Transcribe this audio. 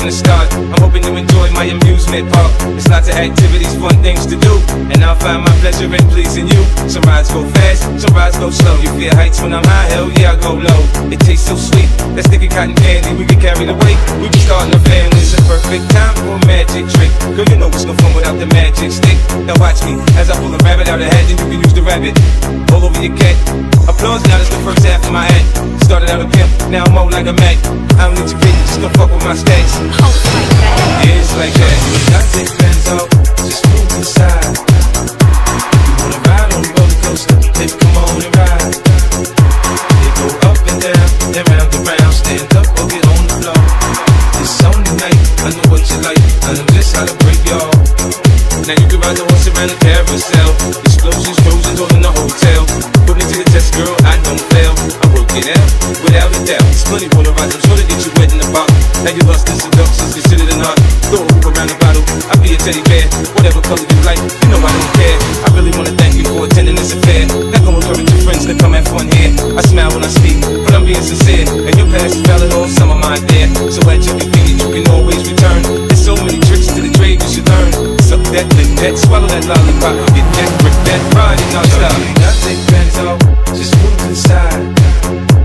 the start. I'm hoping you enjoy my amusement park. There's lots of activities, fun things to do, and I'll find my pleasure in pleasing you. Some rides go fast, some rides go slow. You fear heights when I'm high, hell yeah, I go low. It tastes so sweet, let's stick it cotton candy. We can carry the weight, we can start a family. It's a perfect time for a magic trick. Girl, you know it's no fun without the magic stick. Now watch me, as I pull a rabbit out of hat, then you can use the rabbit all over your cat. Applause, now that's the first half of my act. Started out a pimp, now I'm more like a Mac. I don't need your pity, just don't fuck with my stacks. Oh, it's like that. Yeah, it's like that. I take fans out, just move to the side. You wanna ride on the roller coaster? Baby, come on and ride. They go up and down, and round and round. Stand up or get on the floor. It's on the night, I know what you like. I know just how to break y'all. Now you can ride the horse around the carousel. Explosions, Trojans, all in the hotel. Put me to the test, girl, I don't fail. I work it out, without a doubt. It's plenty water rides, I'm sure to get you wet in the bottle. Now you lost in seductions, considered an art. Throw a hoop around the bottle, I'll be a teddy bear. Whatever color you like, you know I don't care. I really wanna thank you for attending this affair. Not gonna encourage your friends to come have fun here. I smile when I speak, but I'm being sincere. And your past is valid, all some of mine there. So at your convenience, you can always return. There's so many tricks to the trade you should learn. Suck that, lick that, swallow that lollipop, get that, grip that, ride it non-stop. I take fans out, just move to the side.